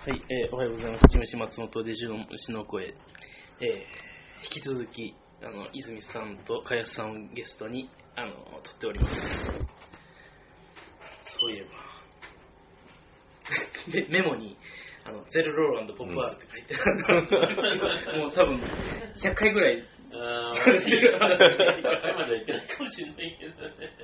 はい、おはようございます。チムシ松本でジュの虫の声、引き続き泉さんと茅谷さんをゲストに撮っております。そういえばメモにゼルローランドポップアールって書いてある、もう多分100回ぐらい 100回までは言ってないかもしれないけど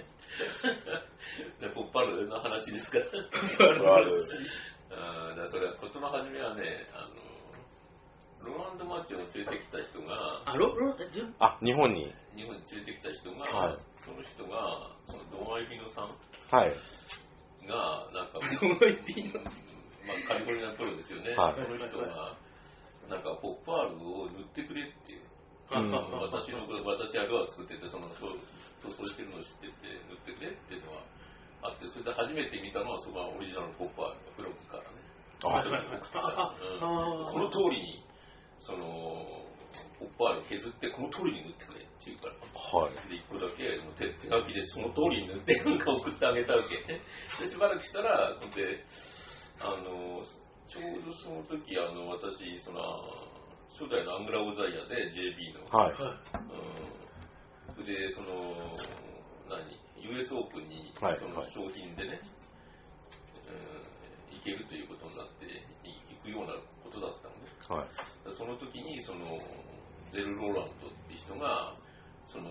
ねポップアールの話ですからポップアールの話だそれは事の初めはねローランド・マーチンを連れてきた人が日本に連れてきた人が、 はい、 その人がそのドン・アイビノさんがなんかドン・アイビノカリフォルニアのプロですよね、 はい、 その人がなんかポップアールを塗ってくれっていう、私アルバを作っててその塗装してるのを知ってて塗ってくれっていうのはあって、それで初めて見たのはそのオリジナルのポップアールのブロックからねこの通りにそのポップアールを削ってこの通りに塗ってくれって言うから、 はい、 で一個だけ手書きでその通りに塗ってなんか送ってあげたわけでしばらくしたらでちょうどその時私その初代のアングラ・オザイアで JB の、 はい、 でそのUS オープンにその商品でね、行けるということになって行くようなことだったのね、はい、その時にそのゼル・ローランドっていう人がその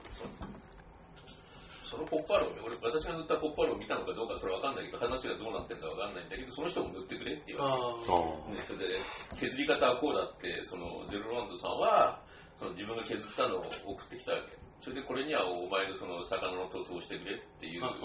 ポップアールを私が塗ったポップアールを見たのかどうかそれは分かんないけど話がどうなってるか分かんないんだけどその人も塗ってくれって言われて、それで削り方はこうだってそのゼル・ローランドさんはその自分が削ったのを送ってきたわけ。それでこれにはお前のその魚の塗装をしてくれっていう、オー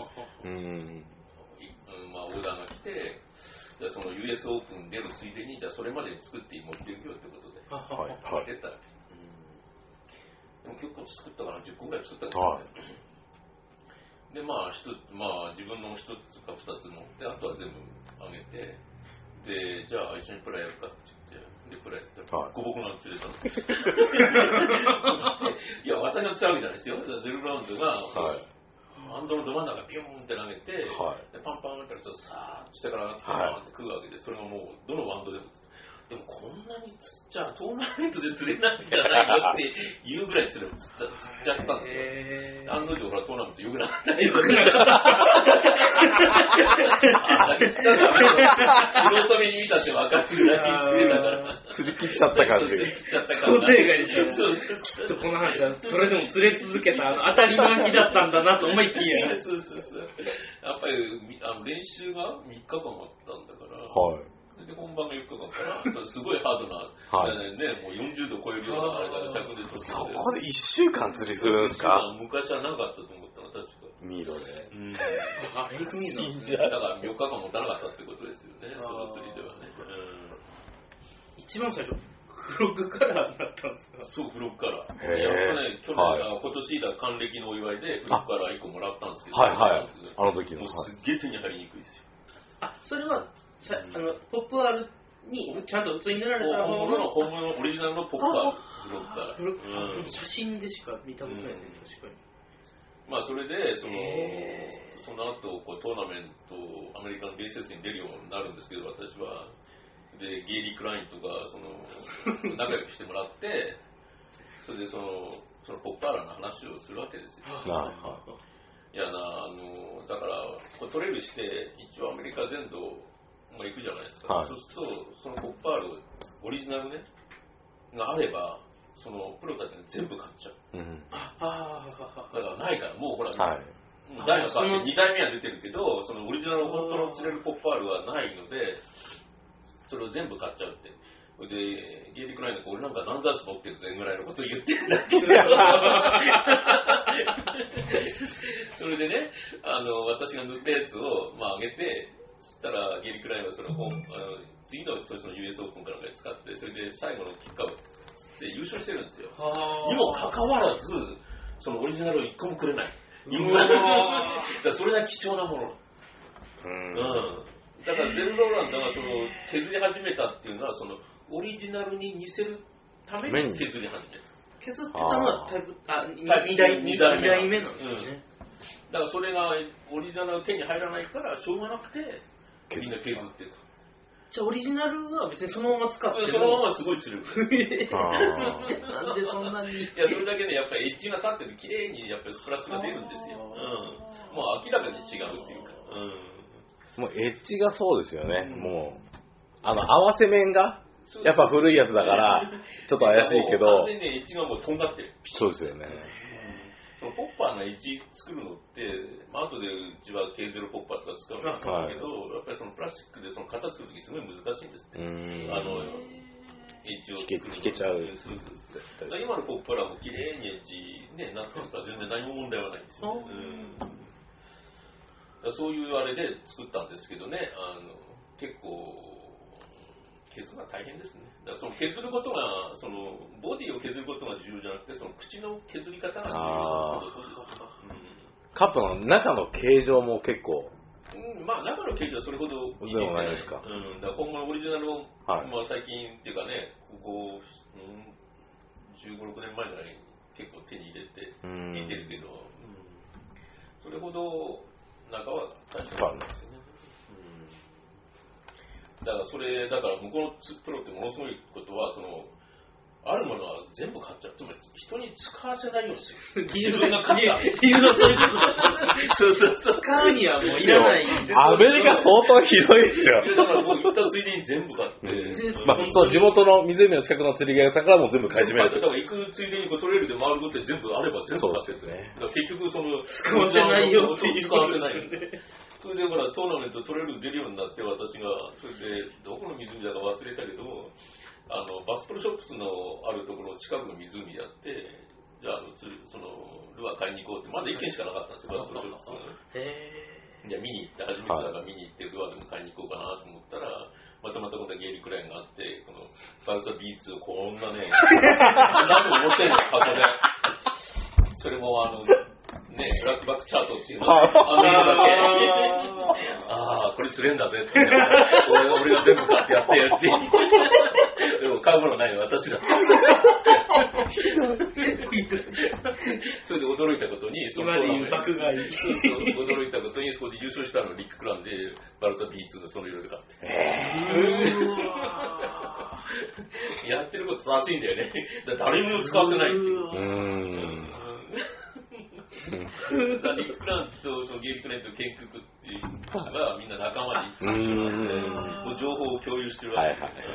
ダーが来て、じゃあその US オープン出るついでにじゃあそれまでに作って持っていくよってことでしてたわけ。でも結構作ったかな、10個ぐらい作ったからね。で自分の一つか二つ持ってあとは全部あげて、でじゃあ一緒にプラやるかって言ってでプラやってボコボコなん連れたのいや私が伝わるわけじゃないですよ。ゼルラウンドが、ハンドのど真ん中ビューンって投げて、でパンパンってちょっとさーっと下から上がってパンって食うわけで、それがもうどのバンドでもでもこんなにつっちゃトーナメントで釣れないんじゃないかっていうぐらい釣っちゃったんですよ。案の定ほらトーナメントよくなかったりとか素人目に見たって分かるぐらい釣れたから釣り切っちゃった感じ釣り切っちゃったから想定外でしたね。きっとこの話はそれでも釣れ続けた当たりの日だったんだなと思いきやそうやっぱり練習が3日間あったんだから、で本番が4日間からそれすごいハードな、もう40度超えるようなあれが尺で撮って、 そこで1週間釣りするんですか。 昔はなかったと思ったの確かミードで、 だから4日間持たなかったってことですよね、その釣りではね。 一番最初フロッグカラーになったんですか。 そう、フロッグカラー。やっぱね、今年だ還暦のお祝いでフロッグカラー1個もらったんですけど、 あの時のもうすっげえ手に入りにくいですよ。 それはポップアールにちゃんと普通に塗られた本物のオリジナルのポップアールフロッグカラー。 写真でしか見たことないね、確かに。 それでその後トーナメントアメリカの伝説に出るようになるんですけど、私はでゲイリー・クラインとか仲良くしてもらってそれでそのポップアールの話をするわけですよ。いやだからトレイルして一応アメリカ全土行くじゃないですか、そうするとそのポップアールオリジナルねがあればそのプロたちに全部買っちゃう、だからないからもうほら、台が変わって2代目は出てるけどそのオリジナル本当の釣れるポップアールはないのでそれを全部買っちゃうって。でゲイリー・クラインの俺なんか何雑誌持ってるぜぐらいのことを言ってんだけどそれでね私が塗ったやつをあげて、そしたらゲイリー・クラインはその次の年の US オープンから使ってそれで最後の結果をつって優勝してるんですよ。にもかかわらずそのオリジナルを1個もくれない。それが貴重なもの。だからゼルローランドがその削り始めたっていうのはそのオリジナルに似せるために削り始めた。 削ってたのは2代目なんですね。 だからそれがオリジナル手に入らないからしょうがなくてみんな削ってた。 じゃあオリジナルは別にそのまま使ってるそのまますごい釣れる。 なんでそんなに。 いや、それだけでやっぱりエッジが立ってる、綺麗にやっぱりスプラッシュが出るんですよ。もう明らかに違うっていうか。 もうエッジがそうですよね。もう、合わせ面が、やっぱ古いやつだから、ちょっと怪しいけど。 完全にエッジがもうとんがってる。 そうですよね。 そのポッパーのエッジ作るのって、後でうちは K0 ポッパーとか使うんだけど、やっぱりそのプラスチックでその型作るときすごい難しいんですって。エッジを作るの。 引けちゃう。 今のポッパーはもう綺麗にエッジね、なってるから全然何も問題はないんですよね。そういうあれで作ったんですけどね、結構、削るのは大変ですね。だからその削ることが、そのボディを削ることが重要じゃなくて、その口の削り方が重要なことです。 カップの中の形状も結構。 まあ中の形状はそれほどいいでもないですか。 だから今後のオリジナルを、まあ最近っていうかね、ここ15、6年前ぐらいに結構手に入れて見てるけど、それほど中は大したことないですよね。だから向こうのプロってものすごいことは、あるものは全部買っちゃう。つまり人に使わせないようにする。自分が買った。 理由はそういうことだ。そう。使うにはもういらないんです。 アメリカ相当ひどいっすよ。 だからもう行ったついでに全部買って。 そう、地元の湖の近くの釣り具屋さんからも全部買い占める。 だから行くついでにトレイルで回ることで全部あれば全部買ってってね。結局使わせないよって使わせないよね。それでほらトーナメントトレイル出るようになって私がそれでどこの湖だか忘れたけどバスプロショップスのあるところの近くの湖でやってじゃあそのルアー買いに行こうってまだ1軒しかなかったんですよバスプロショップスのじゃあ見に行って初めてだから見に行ってルアーでも買いに行こうかなと思ったらまた今度はゲイリークラインがあってこのバルサビーツをこんなね何も持ってんの箱でそれもね、ブラックバックチャートっていうのをこれ釣れんだぜって俺が全部買ってやってやってでも買うものないの私だそれで驚いたことに今で言う爆買い驚いたことにそこで優勝したのリック・クランでバルサ B2 のその色で買ってやってること正しいんだよね誰にも使わせないっていうリック・クランとそのゲイリー・クランとケン・クックっていう人がみんな仲間で一緒になってもう情報を共有してるわけですね、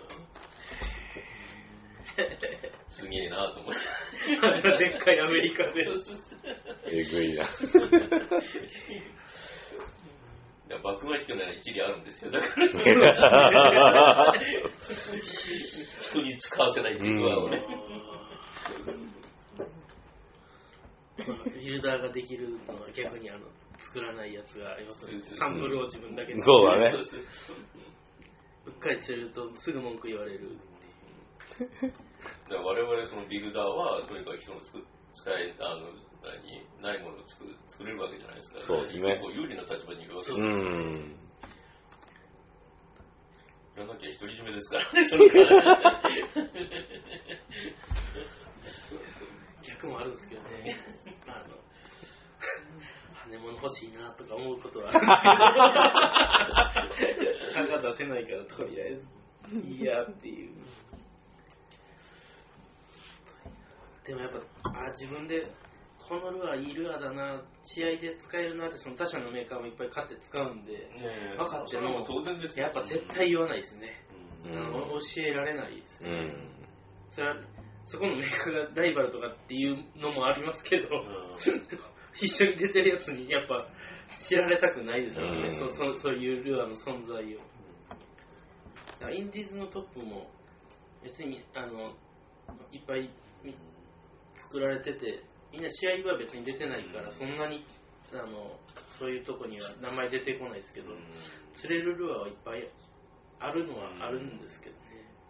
すげえなと思ってでっかいアメリカでえぐいな爆買いっていうのは一理あるんですよだから人に使わせないっていうのはねフィルダーができるのは逆に作らないやつがありますね。サンプルを自分だけで。 そうだね。 うっかり釣れるとすぐ文句言われる。 だから我々そのビルダーはとにかく人の使えないものを作れるわけじゃないですか。 そうですね。 結構有利な立場にいるわけです。やらなきゃ独り占めですからね。それから逆もあるんですけどね。羽物欲しいなとか思うことはあるんですけど、差が出せないからとりあえずいいやっていう。でもやっぱ自分でこのルアーいいルアーだな、試合で使えるなってその他社のメーカーもいっぱい買って使うんで、分かっても当然ですやっぱ絶対言わないですね。教えられないですね。そこのメーカーがライバルとかっていうのもありますけど、一緒に出てるやつにやっぱ知られたくないですよね、そういうルアーの存在を。インディーズのトップも別にいっぱい作られてて、みんな試合は別に出てないからそんなにそういうとこには名前出てこないですけど、釣れるルアーはいっぱいあるのはあるんですけどね。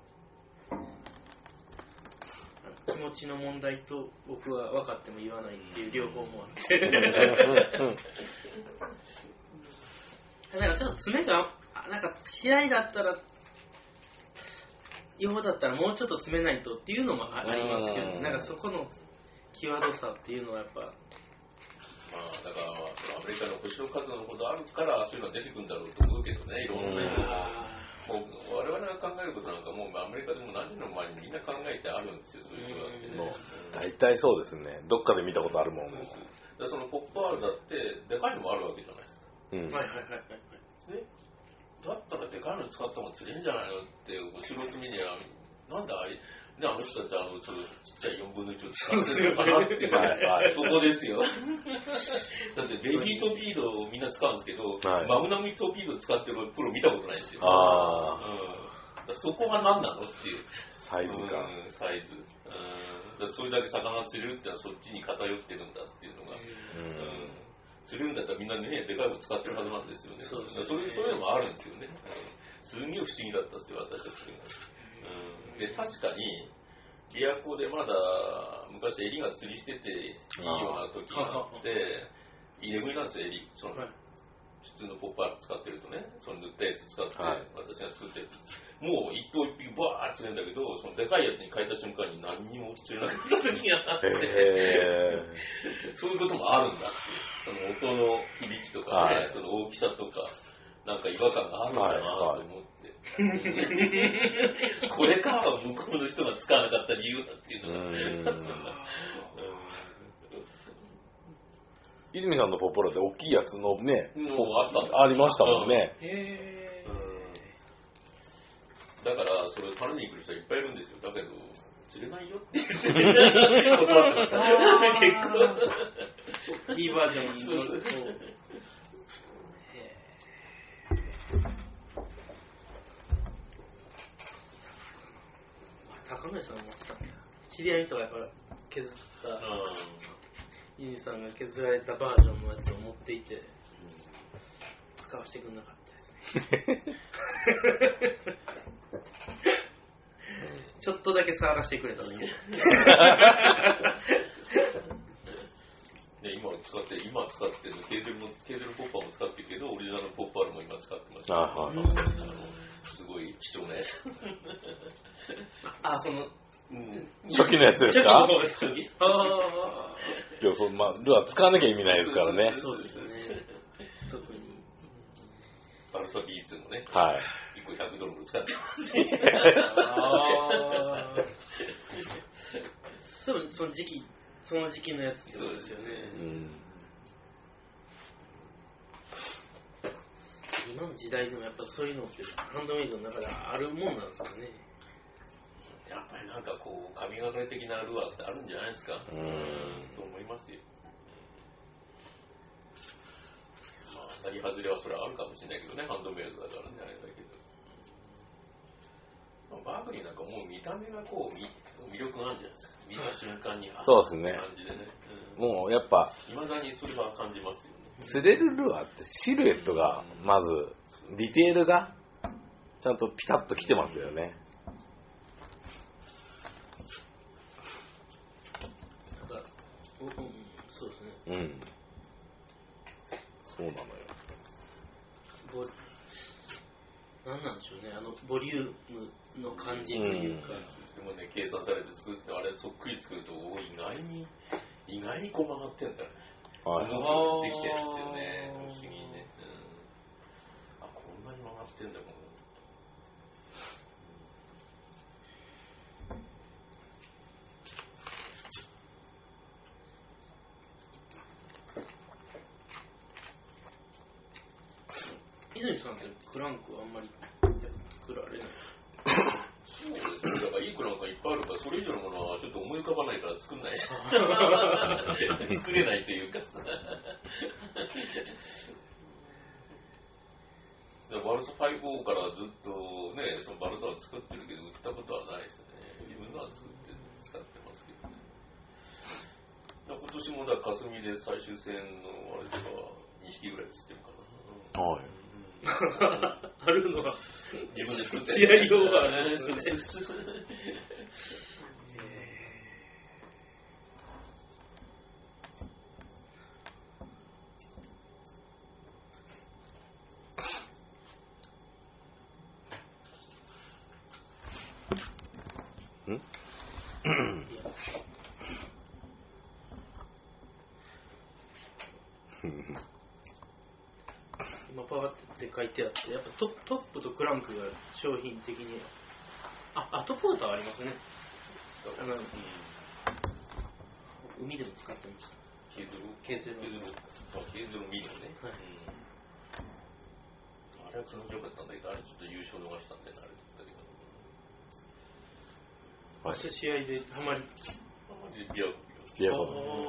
気持ちの問題と僕は分かっても言わないっていう両方もあってなんかちょっと爪がなんか試合だったら用だったらもうちょっと詰めないとっていうのもありますけど、なんかそこの際どさっていうのはやっぱだからアメリカの星の数のことあるからそういうのが出てくるんだろうと思うけどね、いろんな面んな考えてあるんですよ、そういう人があってね。 もう大体そうですね。どっかで見たことあるもん。 そうそう。そのポップ R だってでかいのもあるわけじゃないですか。 うん。 はいはいはいはい。 ね、だったらでかいの使った方が釣れんじゃないのって素人見には、なんであれ、ね、あの人たちはちょっとちっちゃい4分の1を使ってるのかなっていう、はい、そこですよ。だってベビートビードをみんな使うんですけど、はい、マグナムトビード使ってるプロ見たことないですよ。そこが何なのっていう。 サイズか。 サイズ。それだけ魚釣れるってのはそっちに偏ってるんだっていうのが。釣れるんだったらみんなね、でかいの使ってるはずなんですよね。そういうのもあるんですよね。すんげえ不思議だったんですよ、私たちが。で、確かに、琵琶湖でまだ昔襟が釣りしてていいような時があって、居眠りなんですよ、襟。普通のポップ R 使ってるとね、その塗ったやつ使って、私が作ったやつ。もう一頭一匹バーッ釣れるんだけど、そのでかいやつに変えた瞬間に何にも釣れなかった時があって、そういうこともあるんだっていう。その音の響きとかね、その大きさとか、なんか違和感があるんだなと思って。これからは向こうの人が使わなかった理由だっていうのが。 泉さんのポッポラって大きいやつのね、 ありましたもんね。 だからそれを頼みに来る人はいっぱいいるんですよ。だけど釣れないよって言って断ってましたね。結構キーバージョンに乗ると。高野さんも持ってたんだ。知り合いの人がやっぱ削った泉さんが削られたバージョンのやつを持っていて、使わせてくれなかったですね。ちょっとだけ触らせてくれたのに。 今使ってるケーゼルポッパーも使ってるけど、オリジナルのポップ R も今使ってます。すごい貴重なやつ。 その初期のやつですか？ 初期の方です。 いや、ルアー使わなきゃ意味ないですからね。 そうですね。特にバルサビーツもね。 はい。 1個$100も使ってます。 その時期のやつそうですよね。今の時代でもやっぱそういうのってハンドメイドの中であるもんなんですかね。 やっぱりなんかこう神がかり的なルアーってあるんじゃないですか。と思いますよ。まあ当たり外れはそれはあるかもしれないけどね、ハンドメイドだからねあれだけど。バーグリーなんかもう見た目がこう魅力があるんじゃないですか。見た瞬間にそうですね。 感じでね。 もうやっぱ未だにそれは感じますよね。 釣れるルアーってシルエットがまずディテールがちゃんとピタッときてますよね。 そうですね。 そうなのよ。 なんなんでしょうね、ボリュームの感じというか。 でもね、計算されて作って、あれそっくり作ると、意外にこう曲がってんだよね。できてるんですよね。不思議にね。こんなに曲がってんだもん。 泉さんってクランクあんまり作られない？ そうですね。だからいいクランクがいっぱいあるから、それ以上のものはちょっと思い浮かばないから作んないです。作れないというかさ。バルサ5からずっとね、そのバルサを作ってるけど売ったことはないですね。自分のは使ってますけどね。今年もだから霞で最終戦のあれでは2匹ぐらい釣ってるかな。 はい。 あるのが自分で作って試合用があるんですね。今パワーって書いてあって、やっぱトップとクランクが商品的にあとポーターありますね。海でも使ってました。 ケーゼルミールね。はい。あれは気持ちよかったんだけど、あれちょっと優勝逃したんだよね、あれだったけど。 はい。試合でハマりビアコ。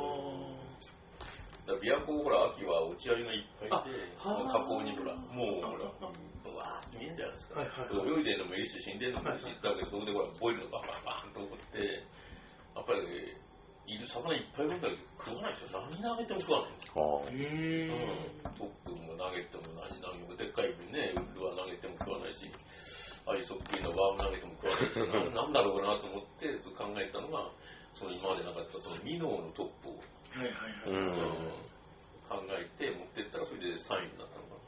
ビアコほら、秋は落ち合いがいっぱいで、河口にほら、もうほら、ブワーって見えるじゃないですか。泳いでるのもいいし、死んでるのもいいし、だけど、そこでほら、ボイルのバーンと起こって、やっぱり、魚いっぱいいるんだけど、食わないですよ。何投げても食わないんですよ。トップも投げても何も、でっかいね、ルアー投げても食わないし、アイソックのワーム投げても食わないし、なんだろうなと思って考えたのが、その今までなかったそのミノーのトップを考えて持ってったら、それで3位になったのか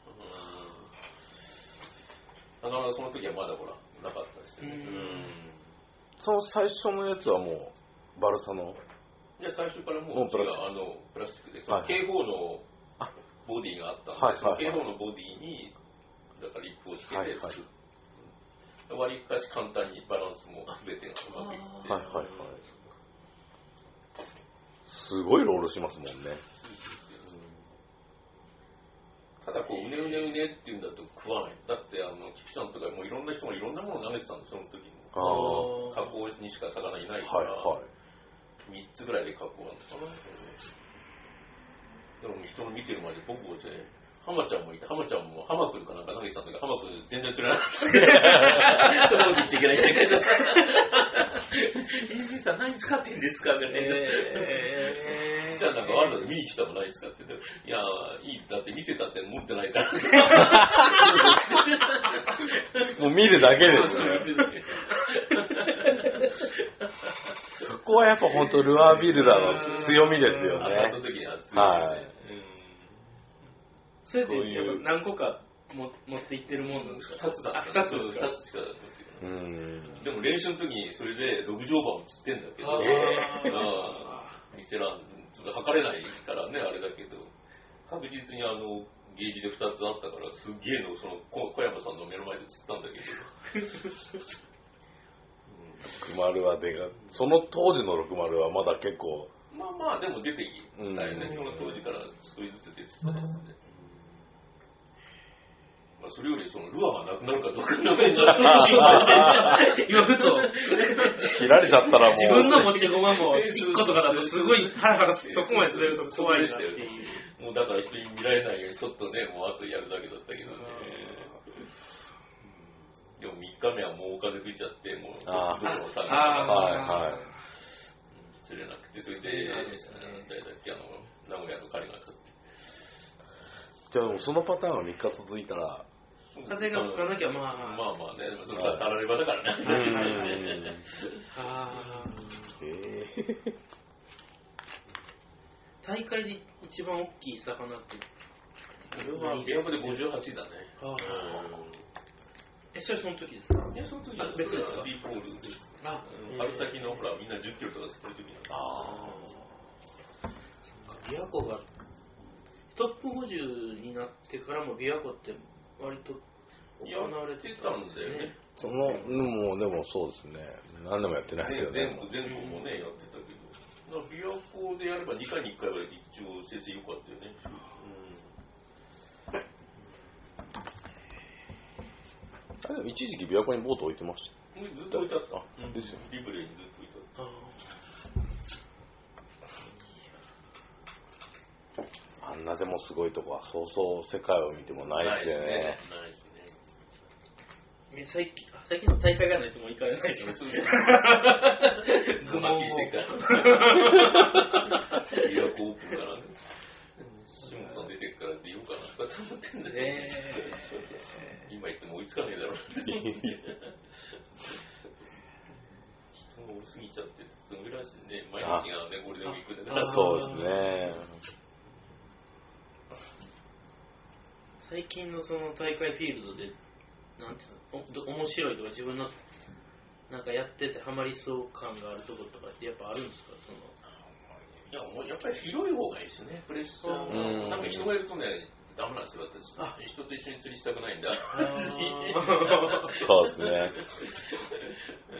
な。だからその時はまだほら、なかったですよね。 その最初のやつはもう、バルサのいや、最初からもうプラスチックで、その警報のボディがあったんで、その警報のボディに、だからリップをつけて、わりかし簡単にバランスも全てがうまくいって。 すごいロールしますもんね。 ただこう、うねって言うんだと食わない。だって、キプちゃんとかもういろんな人がいろんなものを投げてたんです、その時に。加工にしか魚いないから。3つぐらいで加工なんですかね。でも人の見てる前で僕をね、浜ちゃんもいて、浜ちゃんも浜くんかなんか投げてたんだけど、浜くん全然釣れなかった。そこに言っちゃいけないんだけどさ。 さん何使ってんですかね。 じゃあなんかわざわざ見に来たも何使ってて、いやいいだって見てたって持ってないから。 もう見るだけですよね。そこはやっぱ本当ルアービルダーの強みですよね。 当たった時には強いよね。 それで何個か持っていってるもんなんですか？ 2つだった。2つしか持ってない。でも練習の時にそれで6乗馬を釣ってんだけど、見せらん、ちょっと測れないからね、あれだけど、確実にゲージで2つあったから、すげえの、その小山さんの目の前で釣ったんだけど。 60はでか、その当時の60はまだ結構。 まあでも出てきたよね、その当時から少しずつ出てたんですね。それよりそのルアーがなくなるかどうかの心配して、 今ふと切られちゃったらもう自分の持ち駒も1個とかだとすごいハラハラそこまで釣れると怖いなっていう。 もうだから人に見られないようにそっとね、もうあとやるだけだったけどね。でも3日目はもうお風吹いちゃって、もうどこのさ釣れなくて、それで誰だっけ、名古屋の彼が勝って。 じゃあそのパターンが3日続いたら。 風が吹かなきゃまあね、でもそれはたらればだからね。 大会で一番大きい魚って、 これは琵琶湖で58だね。 それその時ですか？ いや、その時は別ですか？ビーポールです。春先のほら、みんな10キロとか釣ってる時なん琵琶湖がトップ50になってからも琵琶湖って割と行われてたんですね。 もうでもそうですね。何でもやってないですけどね。 全部もねやってたけど、琵琶湖でやれば2回に1回は一応成績良かったよね。 でも一時期琵琶湖にボート置いてました。 ずっと置いてあった。 ですよ。 リブレーにずっと置いてあった。 あんなでもすごいとこはそうそう世界を見てもないですよね。 ないですね。 最近の大会がないともう行かれないですね。 グマキしてから琵琶湖オープンからね。下さん出てるから出ようかなと思ってんだね。今言っても追いつかねえだろうって人が多すぎちゃってすごいらしいね。毎日がねゴールデンウィークだから。 そうですね。 最近のその大会フィールドでなんていうの面白いとか自分のなんかやっててハマりそう感があるところとかってやっぱあるんですか？ いやもうやっぱり広い方がいいですね。プレッシャーなんか人がいるとねダメなんですよ私。人と一緒に釣りしたくないんだ。 そうですね。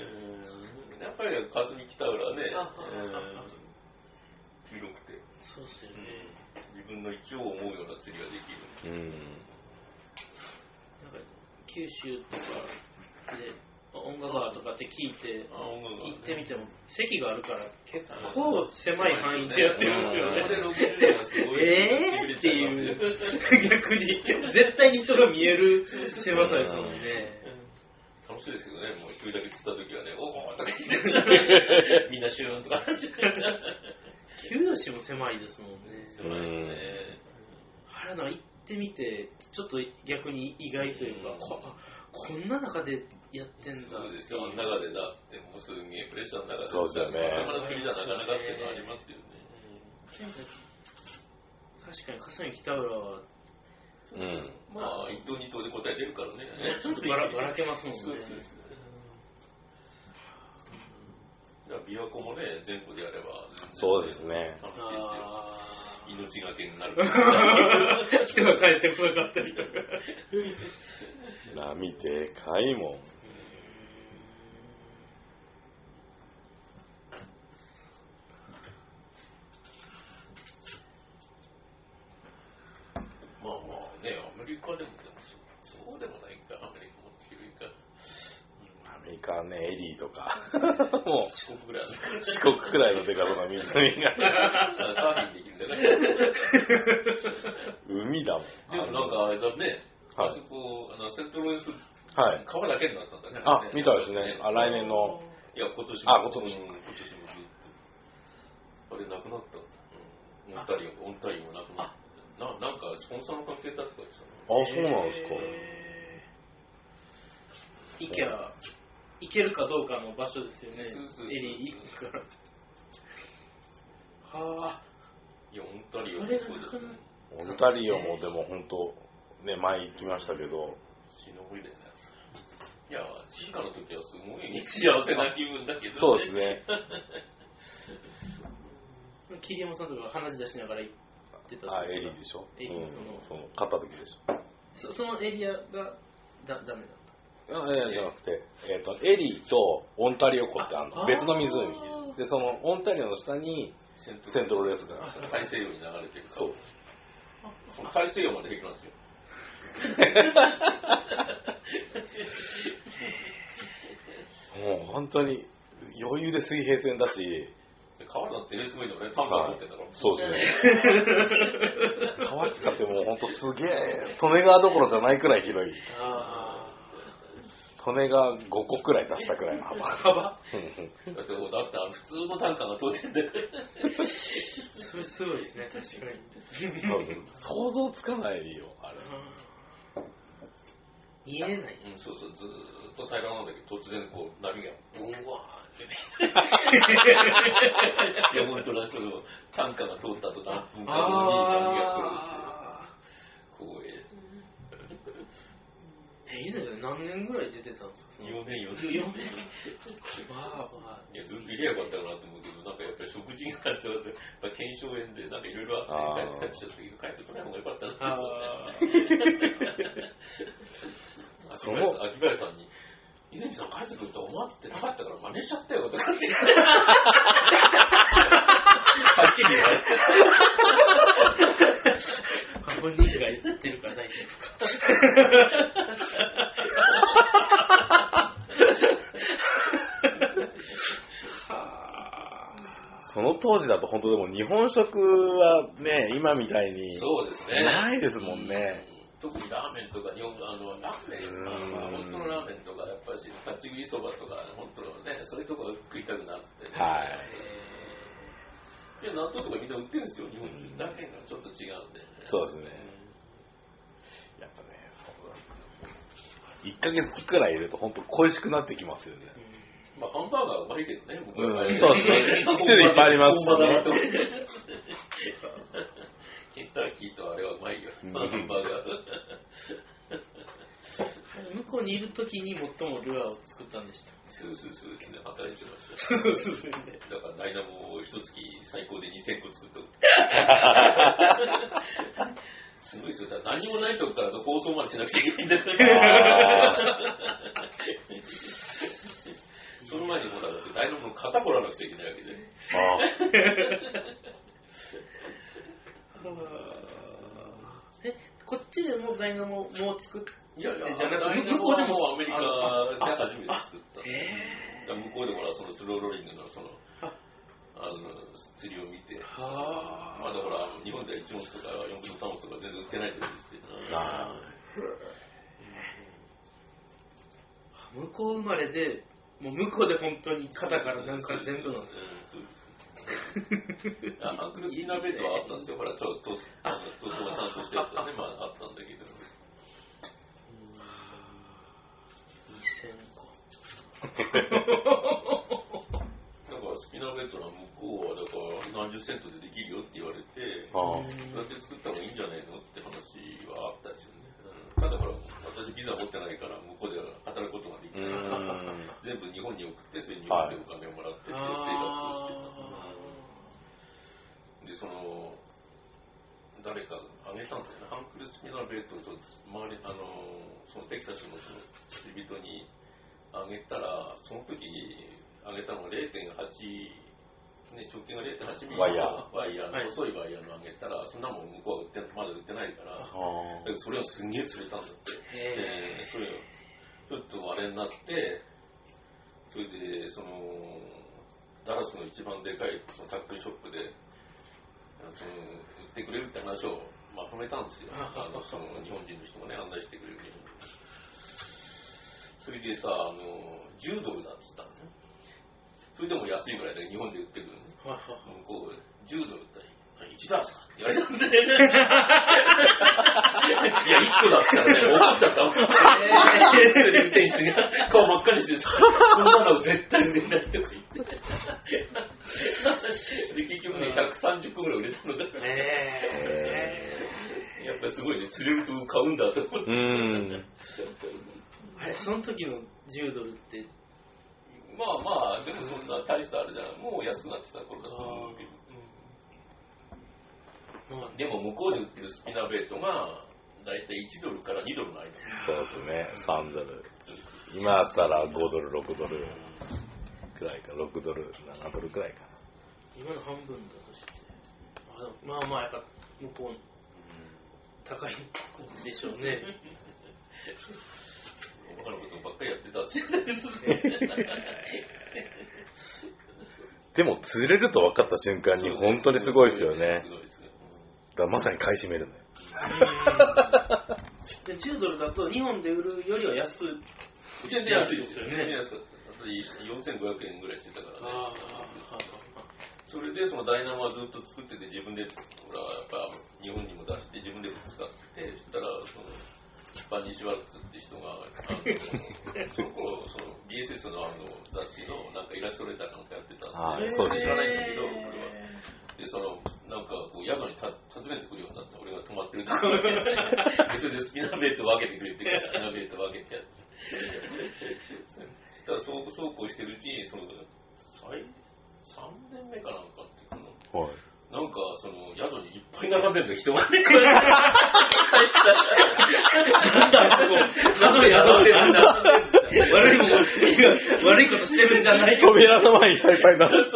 っぱり霞北浦はね、広くて、 そうっすよね。 自分の一応思うような釣りができる。 なんか九州とかで音楽バーとかって聞いて行ってみても席があるから結構狭い範囲でやってるんですよね。 これ60点はすごいっていう逆に絶対に人が見える狭さですもんね。 楽しいですけどね、もう一人だけ釣った時はね、おーとか言ってみんなシューンとか九州も狭いですもんね。 狭いですね。 原田行ってみてちょっと逆に意外というか、こんな中でやってんだ。 そうですよ、あん中でだってもうすげえプレッシャーの中でそうですよね。 なかなか釣りじゃなかなかっていうのはありますよね。 確かに笠見北浦はまあ一等二等で答え出るからね。 ちょっとばらけますもんね。 そうですね。琵琶湖もね、全部でやればそうですね。 楽しいですよ。命がけになる。 人が帰ってこなかったりとか。 波でかいもん。 まあまあね、アメリカでもそうでもないか、アメリカも広いか。 アメリカはね、エリーとか、もう四国ぐらい四国くらいのでかさの湖が。 サーフィンできるんだから。 海だもん。 でもなんかあれだね、あそこ、セントロイス、川だけになったんだね。 あ、見たですね。あ、来年の。 いや、今年も。 今年もずっと。あれ、なくなった。オンタリオもなくなった。なんか、スポンサーの関係だとか言ってたね。 あ、そうなんですか。 行けるかどうかの場所ですよね。 そうエリー行くから。はぁ。 いや、オンタリオもそうですね。 オンタリオもでも本当、ね、前行きましたけど。 しのぶいでね。いや、静かの時はすごい幸せな気分だけど、ね。 そうですね。 桐山さんとか鼻血出しながら行ってた。 あ、エリーでしょ。 エリーその買った時でしょ。そのエリアがダメだった。 じゃなくて、エリーとオンタリオ湖ってあるの。別の湖で、そのオンタリオの下にセントロレースがある。 大西洋に流れてる。 そう。 その大西洋まで平気なんですよ。 もう本当に余裕で水平線だし。 川だってすごいのね、タンカー持ってんだから。 そうですね。川使ってもう本当すげえ、利根川どころじゃないくらい広い。利根川5個くらい出したくらいの幅。 だって普通のタンカーが通ってんだから。 それすごいですね、確かに。 想像つかないよ、あれ。 見えない。 そうそう、ずーっと平らなんだけど、突然こう波がブンワーって出てきて。いや、本当だ、そのタンカーが通った後何分か後に波が来るんですよ。光栄ですね。 以前何年ぐらい出てたんですか ？4年。 まあ。 いや、ずっといればよかったかなと思うけど、なんかやっぱり食事があって、やっぱ腱鞘炎で、なんかいろいろあって、帰ってきた時に帰ってこない方がよかったなって思って。秋林さんに、泉さん帰ってくると思ってなかったから真似しちゃったよとかって。はっきり言われて。 本人が言ってるから大丈夫その当時だと本当でも日本食はね、今みたいにそうですね。 ないですもんね。 特にラーメンとかラーメン、本当のラーメンとか、やっぱり立ち食いそばとか、本当のね、そういうところ食いたくなって、ね。 はい。 いや、納豆とかみんな売ってるんですよ、日本人。だけがちょっと違うんで、ね。 そうですね。やっぱね、1ヶ月くらいいると本当恋しくなってきますよね。 まあ、ハンバーガーうまいけどね、僕は。そうですね。種類いっぱいありますしね。 ケンタッキーとあれはうまいよ、ハンバーガー。 向こうにいるときに最もルアーを作ったんでした。 そうですね、働いてました。だからダイナモを一月最高で2000個作った。すごいですよ。何もないとこから放送までしなくちゃいけないんだから。その前にもだってダイナモのとダイナモも作って、 いやいや、 じゃなくて向こうでも向こうアメリカで初めて作った。 へ向こうでほら、そのスローローリングのその、釣りを見て、まだほら、日本では1オンスとか4分の3オンスとか全然売ってない時ですけど、 向こう生まれで、もう向こうで本当に肩からなんか全部なんですよ。 そうです。アンクルスピナーベイトはあったんですよ。ほら、塗装がちゃんとしたやつはね、まああったんだけど。 2000個。 だからスピナーベイトの向こうはだから何十セントでできるよって言われて、 あそうやって作った方がいいんじゃないのって話はあったですよね。ただほら、私ビザ持ってないから向こうで働くことができないから、全部日本に送って、それに日本でお金をもらってって生活をしてた。で、その、誰かあげたんだよね。ハンクルスピナーベイトを周り、そのテキサスのその釣り人にあげたら、その時あげたのが 0.8、ね、直径が 0.8 ミリのワイヤーの細いワイヤーのあげたら、そんなもん向こうはまだ売ってないから、だけどそれをすんげえ釣れたんだって。それをちょっとあれになって、それで、その、ダラスの一番でかいそのタックルショップで、その売ってくれるって話をまとめたんですよ。その日本人の人もね、案内してくれる日本人。それでさ、10ドルだっつったんですね。それでも安いぐらいで日本で売ってくるね。向こう10ドルって1ダースかって言われたんで。いや、1個だっつったらね、怒っちゃったもん。それで運転手が顔真っ赤にしてさ、そんなの絶対売れないとか言って。で、結局ね、130個ぐらい売れたのだ。やっぱりすごいね、釣れると買うんだと思って。 あれ、その時の10ドルって、 まあまあ、でもそんな大したあれじゃない。もう安くなってた頃だと思うけど。でも向こうで売ってるスピナーベイトがだいたい1ドルから2ドルの間。 そうですね、3ドル。今だったら5ドル、6ドルくらいか、6ドル、7ドルくらいかな。 今の半分だとして。まあまあ、やっぱ向こう、高いでしょうね。 他のことばっかりやってたってでも釣れると分かった瞬間に本当にすごいですよね。だからまさに買い占めるんだよ。 で10ドルだと日本で売るよりは安い。 全然安いですよね。安かった。4500円ぐらいしてたからね。それでそのダイナモはずっと作ってて自分でほらやっぱ日本にも出して自分で使ってそしたらそのバニー・シュワルツって人がその頃その BSS の雑誌のなんかイラストレーターなんかやってたんでそうです知らないんだけど俺はでそのなんかこう宿に訪ねてくるようになって俺が泊まってるところでそれでスピナーベイトを分けてくれってスピナーベイトを分けてやってそしたらそうこうしてるうちにその3年目かなんかってこの、なんかその宿にいっぱい並んでるの人がねなんだ悪いことしてるんじゃないか。 扉の前にいっぱい並んでる。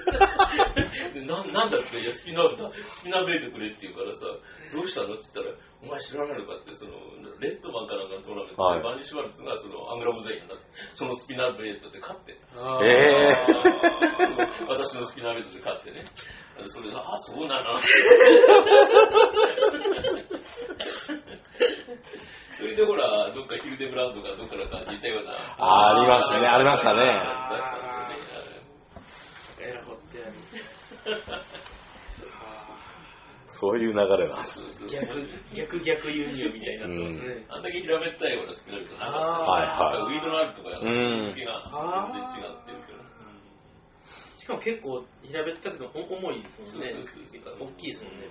なんだっていやスピナーベイトくれって言うからさどうしたのって言ったらお前知らないのかってそのレッドマンかなんかのトーナメントでバニー・シュワルツがそのアングラムザインだそのスピナーベイトで勝って私のスピナーベイトで勝ってねそれでそうなのそれでほらどっかヒルデブランドがどっからか似たようなありましたねありましたねそういう流れなんです。 逆輸入みたいになってますね。 あんだけ平べったいようなスピナーベイトウィードのあるとかやると動きが全然違ってるから。 しかも結構平べったくて重いですもんね。大きいですもんね。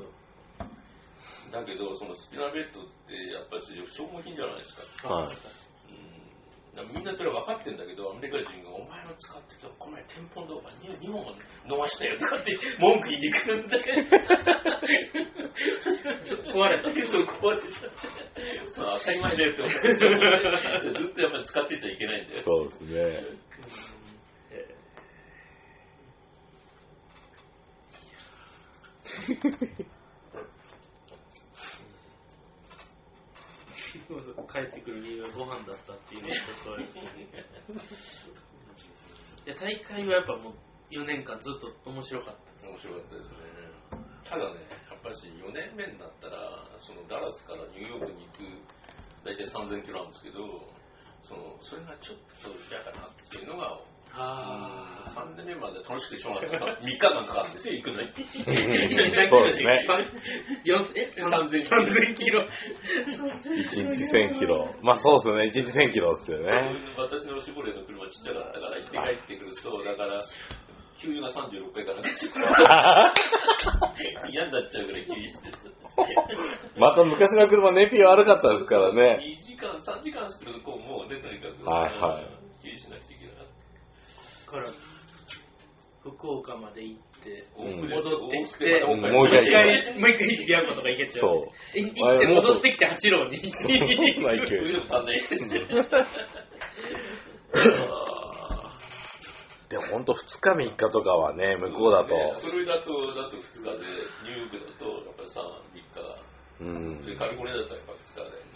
だけどそのスピナーベイトってやっぱり消耗品じゃないですか。みんなそれ分かってるんだけどアメリカ人がお前の使ってたこの前テンポン動画2本伸ばしたよとかって文句言いに来るんだけど壊れたそう壊れた当たり前だよって思ってずっとやっぱり使ってちゃいけないんだよそうですね帰ってくる理由がご飯だったっていうのがちょっとあれですね。いや大会はやっぱもう4年間ずっと面白かった。 面白かったですね。ただね、やっぱり4年目になったら、そのダラスからニューヨークに行く、大体3000キロなんですけど、それがちょっと嫌かなっていうのが、3年目まで楽しくてしょうがないから、3日間かかるんですよ、行くのに。 そうですね。 3000キロ。 1日1000キロ。まあそうですよね、1日1000キロですよね。 私のシボレーの車ちっちゃかったから、行って帰ってくると、だから、給油が36回からですよ。嫌になっちゃうぐらい給油してさ。 また昔の車、燃費悪かったですからね。 2時間、3時間すると、もうね、とにかく、給油しなくちゃいけなかった。 から福岡まで行って戻ってきて、 もう一回琵琶湖とか行けちゃう。 そう。 行って戻ってきて八郎に。 それでも足んないですね。 でも本当2日3日とかはね、向こうだと。 それだと2日で、ニューヨークだとやっぱり3、3日。それカリフォルニアだったらやっぱ2日だよね。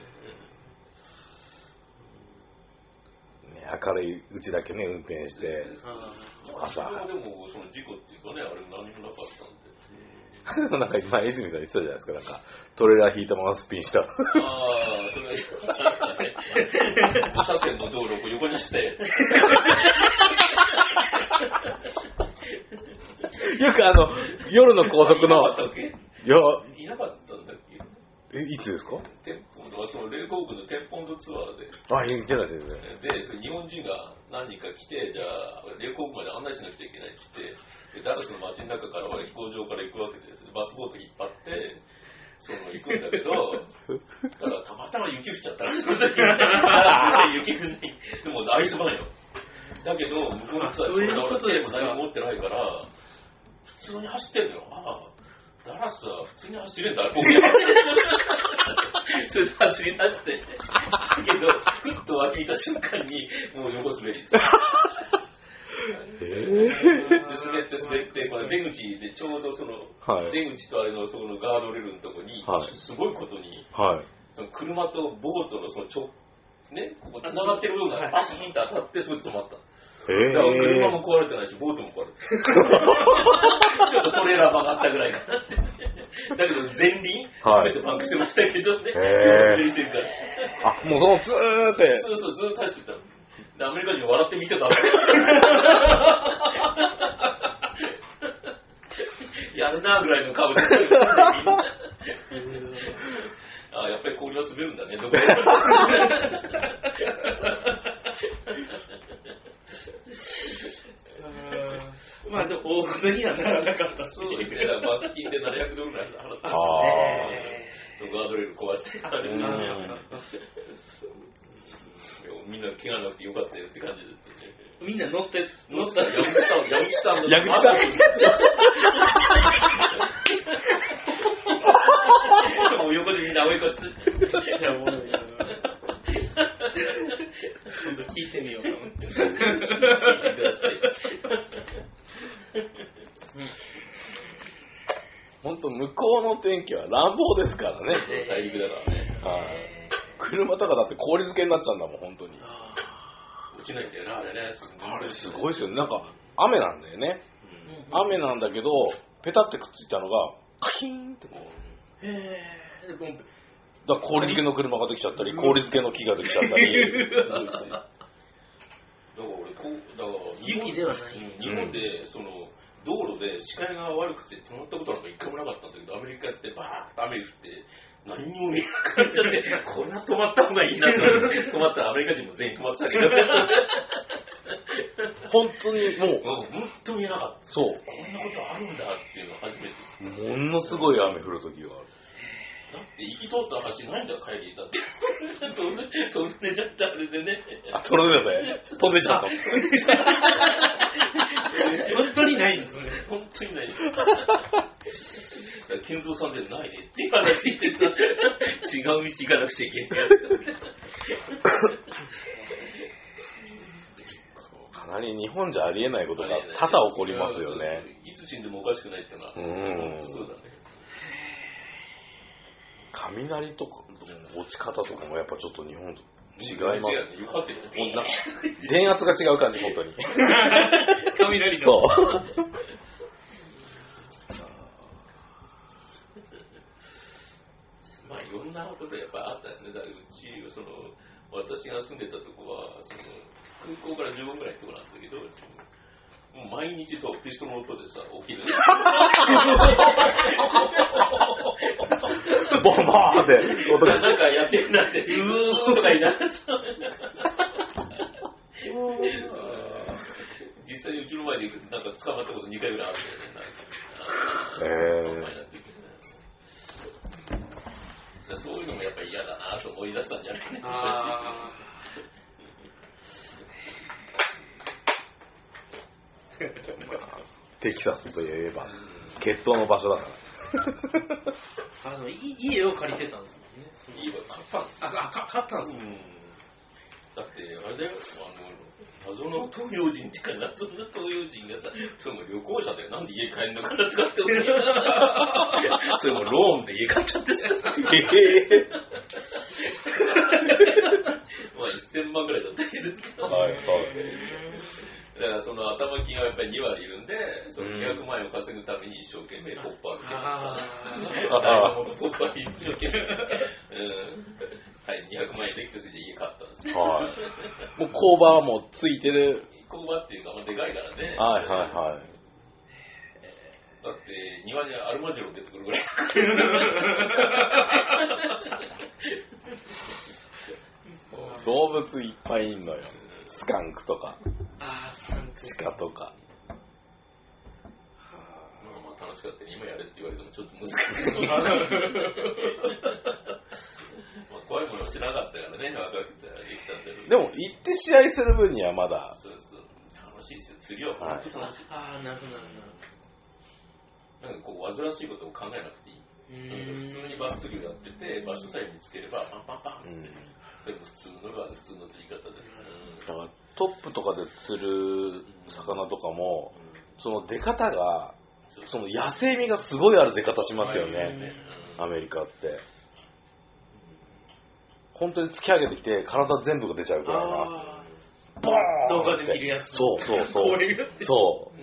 明るいうちだけね、運転して、 朝。でも、その事故っていうかね、あれ何もなかったんで。 なんか今、泉さん言ってたじゃないですか、なんか、トレーラー引いたままスピンした。 それ、5車線の道路を横にして。 よく夜の高速の、 いなかったんだっけ？ いつですか？ そのレイコークのテンポンドツアーで。 行けないですね。 で、それ日本人が何人か来て、じゃあ、レイコークまで案内しなくちゃいけないって言って、ダラスの街の中からは飛行場から行くわけです。バスボート引っ張って、行くんだけど、ただたまたま雪降っちゃったら、その時雪降んない。でもアイスバーンよ。だけど、向こうの人はそれがチェーンも何も持ってないから、普通に走ってんのよ。ダラスは普通に走れんだ、ここそれで走り出して、だけど、ふっと脇見た瞬間に、もう横滑りです。滑って、これ出口でちょうど出口とあれのそのガードレールのとこに、すごいことに、その車とボートのここ繋がってる部分がバシーンと当たって、そこで止まった。だから車も壊れてないし、ボートも壊れてない。ちょっとトレーラー曲がったぐらいかなって。だけど前輪、すべてパンクしてましたけどね。滑りしてるから。 もうずーって。 そう、ずーっと走ってたの。で、アメリカ人笑って見てた。やるなぐらいの顔してる。やっぱり氷は滑るんだね、どこで。 まあでも大事にはならなかったそうですね、罰金で700ドルぐらい払った。ガードレール壊して。みんな怪我なくてよかったよって感じですね。 みんな乗った。 矢口さん。もう横でみんな追い越して。 じゃあもう今度聞いてみようかなって。聞いてください。 本当向こうの天気は乱暴ですからね。 大陸だからね。 車とかだって氷漬けになっちゃうんだもん、本当に。 落ちないんだよな、あれね。 あれすごいですよね。なんか雨なんだよね。雨なんだけど、ペタってくっついたのが、カキーンって。だから氷漬けの車ができちゃったり、氷漬けの木ができちゃったり。 雪ではない。 日本で道路で視界が悪くて止まったことなんか一回もなかったんだけど、アメリカってバーッと雨降って何にも見えなくなっちゃって、これは止まった方がいいなと思って止まったらアメリカ人も全員止まってたけど本当にもう本当に見えなかった。 そう、 こんなことあるんだっていうのを初めて知った。 ものすごい雨降る時がある。 だって行き通った橋ないんだよ、帰りだって飛んでちゃったあれでね。 飛んでちゃった本当にないですね。 本当にないです。健三さんでないねっていう話でさ、違う道行かなくちゃいけない。 かなり日本じゃありえないことが多々起こりますよね。 いつ死んでもおかしくないっていうのは、本当そうだね。 雷とか落ち方とかもやっぱちょっと日本と違います。 違うね。よかってるね。 もうなんか電圧が違う感じ、本当に。 雷の。 そう。 まあいろんなことやっぱあったよね。だからうち、私が住んでたとこは、空港から15分ぐらいのとこなんだけど、もう毎日そう、ピストルの音でさ、起きる。 ボンボーンって音が。 なんかやってるなって、うーとか言いながらさ。実際にうちの前でなんか捕まったこと2回ぐらいあるんだよね。そういうのもやっぱり嫌だなと思い出したんじゃないかな。 テキサスといえば決闘の場所だから。 家を借りてたんですよね。 家は買ったんです。 買ったんですよ。 だってあれだよ、謎の東洋人っていうか謎の東洋人がさ、それも旅行者だよ、なんで家帰るのかなとかって思いながらそれもローンで家買っちゃってさまあ1000万ぐらいだったけどさ、 はいはい。 だからその頭金がやっぱり2割いるんで、その200万円を稼ぐために一生懸命ポッパー受けてた。ダイヤモンドポッパーに一生懸命はい、200万円できてそれで家買ったんですよ。 はい。もう工場はもうついてる。 工場っていうか、まあ、でかいからね。 はいはいはい。 だって庭にアルマジロ出てくるぐらい。 動物いっぱいいんのよ。スカンクとか。 スカンク。 鹿とか。 まあ楽しかったね。今やれって言われてもちょっと難しい。怖いものをしなかったからね、若くてできたんだけど。 でも行って試合する分にはまだ。 そうそう。楽しいですよ。釣りは本当楽しい。 なるほど。 なんかこう煩わしいことを考えなくていい。普通にバス釣りをやってて、場所さえ見つければパンパンパンって。でも普通のが普通の釣り方で。 だからトップとかで釣る魚とかも、その出方が、その野生味がすごいある出方しますよね。アメリカって。本当に突き上げてきて体全部が出ちゃうからな。ボーン動画で見るやつ。 そう。そう。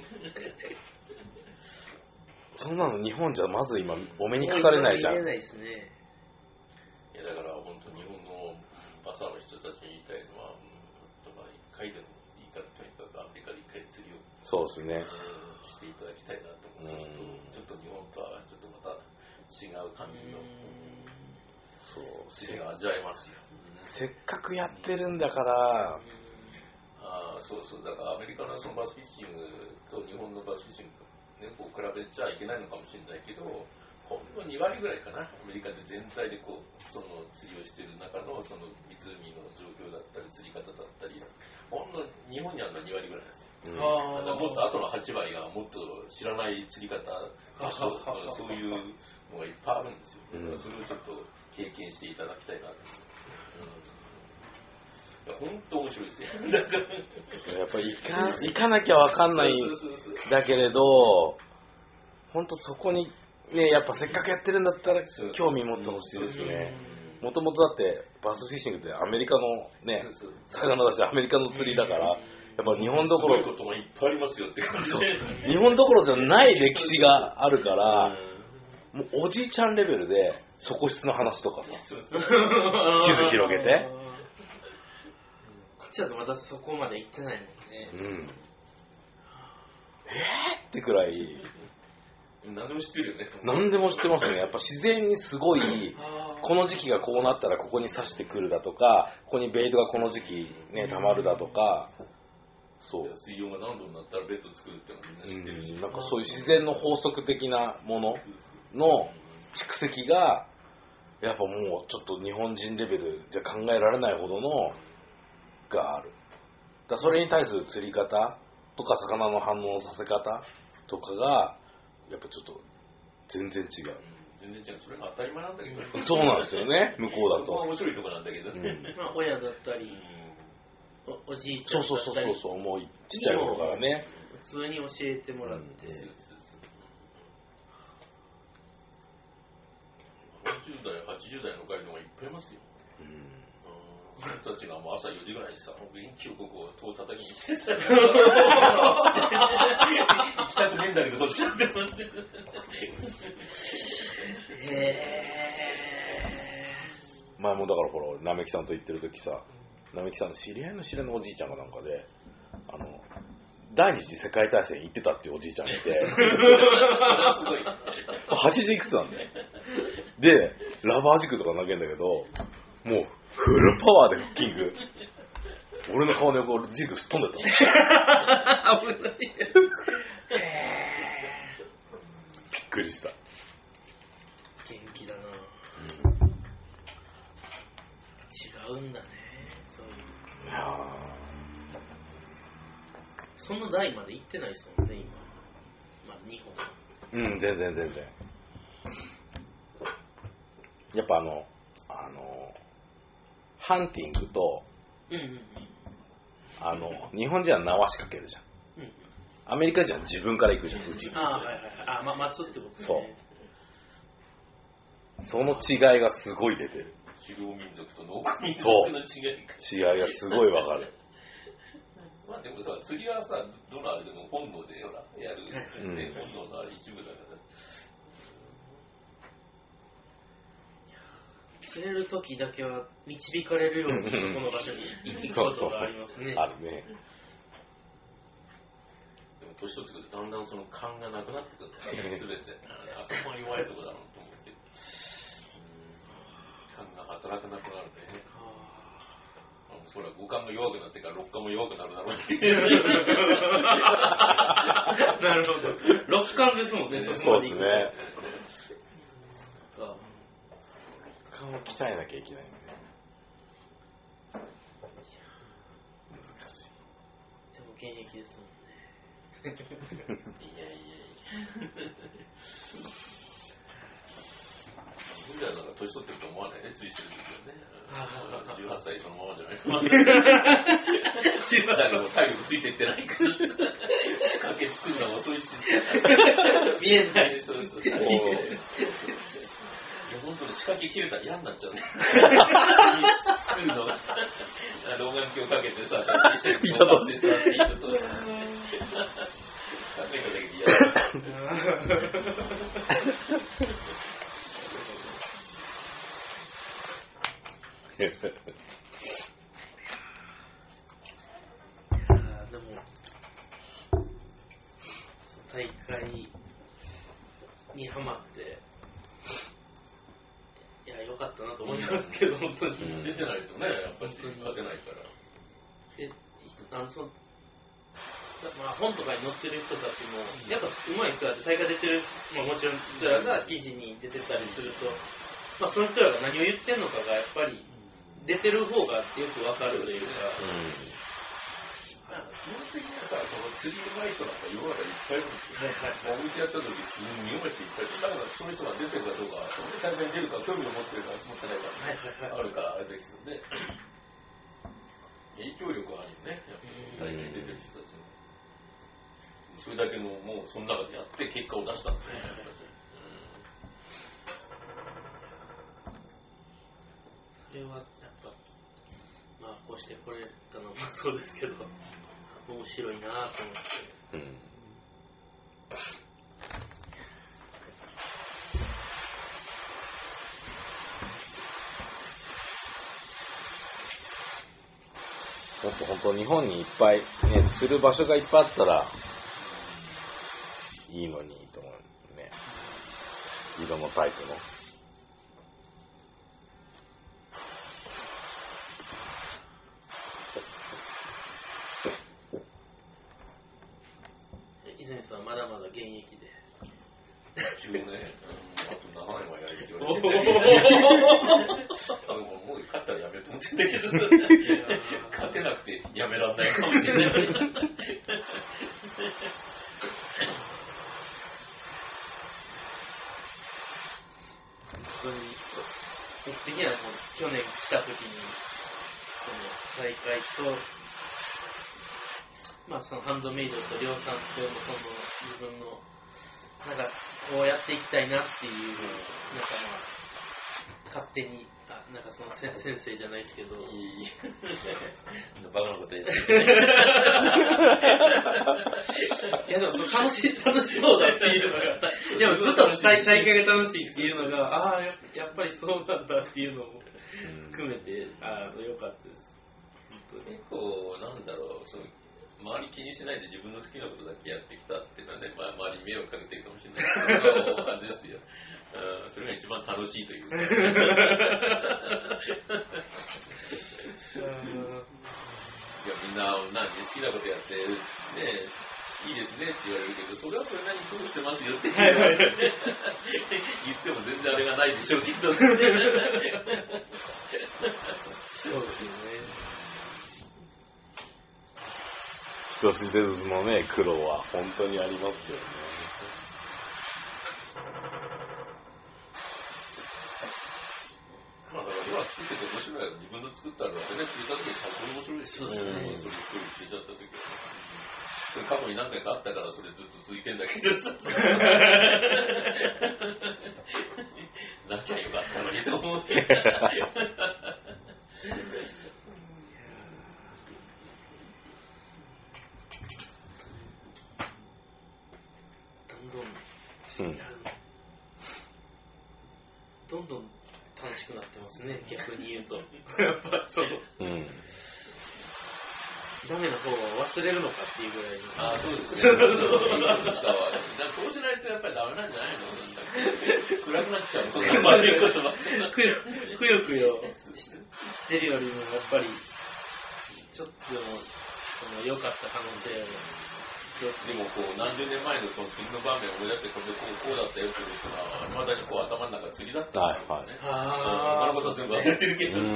そんなの日本じゃまず今お目にかかれないじゃん。 見れないですね。 いやだから本当日本のバサーの人たちに言いたいのは、一回でもいいからとにかくアメリカで一回釣りをそうですね。 していただきたいなと思う。ちょっと日本とはちょっとまた違う感じの釣りが味わえますよ。 せっかくやってるんだから。 そうだからアメリカのそのバスフィッシングと日本のバスフィッシングね、こう比べちゃいけないのかもしれないけど、ほんの2割ぐらいかな、アメリカで全体でこうその釣りをしている中のその湖の状況だったり釣り方だったり、ほんの日本にあるのは2割ぐらいなんですよ。だからもっと後の8割がもっと知らない釣り方、そういうのがいっぱいあるんですよ。だからそれをちょっと経験していただきたいなと。本当面白いですよ。だからやっぱり行かなきゃわかんないだけれど、本当そこにね、やっぱせっかくやってるんだったら興味持ってほしいですね。もともとだってバスフィッシングってアメリカのね、魚だしアメリカの釣りだから、やっぱ日本どころすごいこともいっぱいありますよって感じで。 日本どころじゃない歴史があるから、もうおじいちゃんレベルで底質の話とかさ、地図広げて。 こっちだとまだそこまで行ってないもんね。 ってくらい。 何でも知ってるよね。 何でも知ってますね。やっぱ自然にすごい、この時期がこうなったらここに刺してくるだとか、ここにベイトがこの時期ね、溜まるだとか、 そう。水温が何度になったらベッド作るってのもみんな知ってるし。 なんかそういう自然の法則的なものの蓄積が、やっぱもうちょっと日本人レベルじゃ考えられないほどのがある。だそれに対する釣り方とか魚の反応させ方とかがやっぱちょっと全然違う。 全然違う。それが当たり前なんだけど。 そうなんですよね。向こうだと。 そこは面白いとこなんだけどね。 まあ親だったり、おじいちゃんだったり。 そうもうちっちゃい頃からね。 普通に教えてもらって。 面白 70代、80代の若いのがいっぱいいますよ。その人たちがもう朝4時ぐらいにさ、元気よくこう、戸を叩きに行ってさ、行きたくねえんだけど、こっちだって思って。 前もだからほら、並木さんと行ってる時さ、並木さんの知り合いのおじいちゃんがなんかで、第二次世界大戦行ってたっていうおじいちゃんがいて、 すごい。 80いくつなんだよ。で、ラバー軸とか投げんだけど、もうフルパワーでフッキング。俺の顔の横、軸すっ飛んでた。 危ない。 びっくりした。 元気だな。違うんだね、そういう。 いやその代まで行ってないですもんね、今。まあ、日本。 うん、全然。やっぱハンティングと、日本人は縄仕掛けるじゃん。アメリカ人は自分から行くじゃん、うちに。 待つってことですね。 その違いがすごい出てる。 狩猟民族と農耕民族の違いがすごいわかる。 まあでもさ、釣りはさ、どのあれでも本能でほらやる、ね、本能のあれ一部だから。 釣れる時だけは導かれるようにそこの場所に行くことがありますね。 あるね。 でも年取ってくるとだんだんその勘がなくなってくるんだよね。全てあそこは弱いところだろうと思って。勘が働かなくなるね。そら五感が弱くなってから六感も弱くなるだろうって。 なるほど。六感ですもんね。 そうですね。勘を鍛えなきゃいけないんで。難しい。 でも現役ですもんね。 いや。僕らなんか年取ってると思わないね、釣りしてる時はね。18歳そのままじゃない。だけど体力ついてってないから仕掛け作るのは遅いし。 見えないです。 そう。本当に仕掛け切れたら嫌になっちゃうね。作るのが老眼鏡かけてさ、一緒に座って座っていいと。考えただけで嫌だ。 でも大会にハマって良かったなと思いますけど、本当に出てないとね、やっぱり勝てないから。 本とかに載ってる人たちもやっぱ上手い人だって大会出てる、もちろん人らが記事に出てたりすると、その人らが何を言ってるのかがやっぱり出てる方がよくわかるというか。 基本的にはさ、その釣り上手い人なんか世の中いっぱいいるんですよ。お店やった時すごい見よう人いっぱいいる。だからその人が出てるかどうか、大会に出るか興味を持ってるか持ってないか、あるからあれですけどね。影響力はあるよね、やっぱり大会に出てる人たちの。それだけのもうその中でやって結果を出したんだね。 それはやっぱこうしてこれたのもそうですけど面白いなと思って、 もっと本当日本にいっぱいね釣る場所がいっぱいあったらいいのにと思うね。色のタイプの。 泉さんはまだまだ現役で。 一応ね、あと7年はやれって言われてもう勝ったらやめると思ってんだけど、勝てなくてやめらんないかもしれない。 本当に僕的には去年来た時にその大会と、そのハンドメイドと量産とのその自分のなんかこうやっていきたいなっていう勝手になんかその先生じゃないですけどバカなこと言っていやでもその楽しそうだっていうのがでもずっと大会が楽しいっていうのがやっぱりそうなんだっていうのも含めて良かったです。 結構なんだろう、そう周り気にしないで自分の好きなことだけやってきたっていうのはね、周りに迷惑かけてるかもしれないけど、あれですよ。それが一番楽しいというか。いやみんな好きなことやってね、いいですねって言われるけど、それはそれなりに苦労してますよって言っても全然あれがないでしょうきっと。 そうですよね。 一つずつのね、苦労は本当にありますよね。 まあだから今作ってて面白い。自分の作ったのはね、作った時最高に面白いですよね。それ一人ついちゃった時はね。それ過去に何回かあったからそれずっと続いてんだけどさ。なきゃよかったのにと思って。 どんどん楽しくなってますね、逆に言うと。やっぱその、ダメな方は忘れるのかっていうぐらいの。 そうですね。そうしないとやっぱりダメなんじゃないの？暗くなっちゃう。くよくよしてるよりもやっぱりちょっとでも良かった可能性は。 でもこう何十年前のその次の場面を思い出してこうだったよっていうのはまだにこう頭の中釣りだったんだよね。他のことは全部忘れてるけど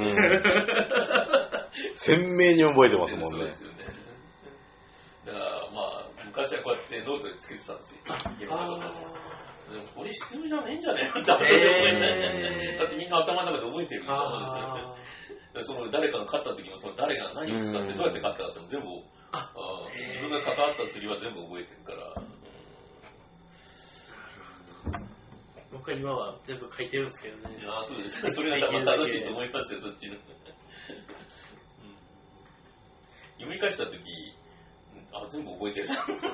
鮮明に覚えてますもんね。 そうですよね。だからまあ昔はこうやってノートでつけてたんですよ。でもこれ必要じゃねえんじゃねえのって思ってだってみんな頭の中で覚えてるんですよね。その誰かが勝った時もその誰が何を使ってどうやって勝ったかっても全部自分が関わった釣りは全部覚えてるから。 僕は今は全部書いてるんですけどね。 そうです。それが多分正しいと思いますよ、そっちの。読み返したとき、全部覚えてる。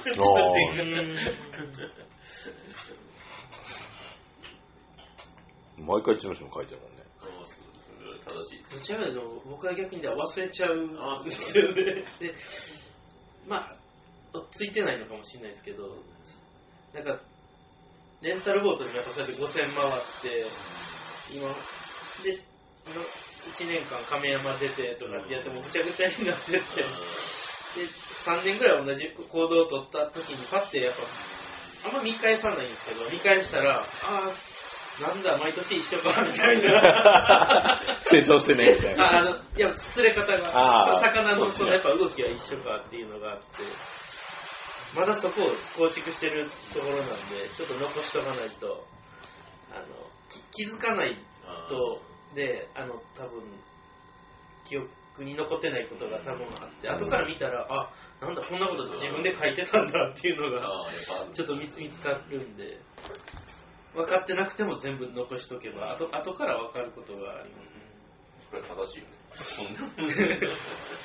毎回一ノ島書いてるもんね。 それは正しいです。 どちらかというと僕は逆に忘れちゃうんですよね。でまあついてないのかもしれないですけど、なんかレンタルボートにやっぱそうやって5000回って今で1年間亀山出てとかってやってもぐちゃぐちゃになってってで3年ぐらい同じ行動を取った時にパッてやっぱあんま見返さないんですけど、見返したらなんだ毎年一緒かみたいな成長してねみたいな。 いや釣れ方が魚のそのやっぱ動きは一緒かっていうのがあって、まだそこを構築してるところなんでちょっと残しとかないと気づかないとで多分記憶に残ってないことが多分あって後から見たらなんだこんなこと自分で書いてたんだっていうのがちょっと見つかるんで。分かってなくても全部残しとけば後から分かることがありますね。 これは正しいよね。 でも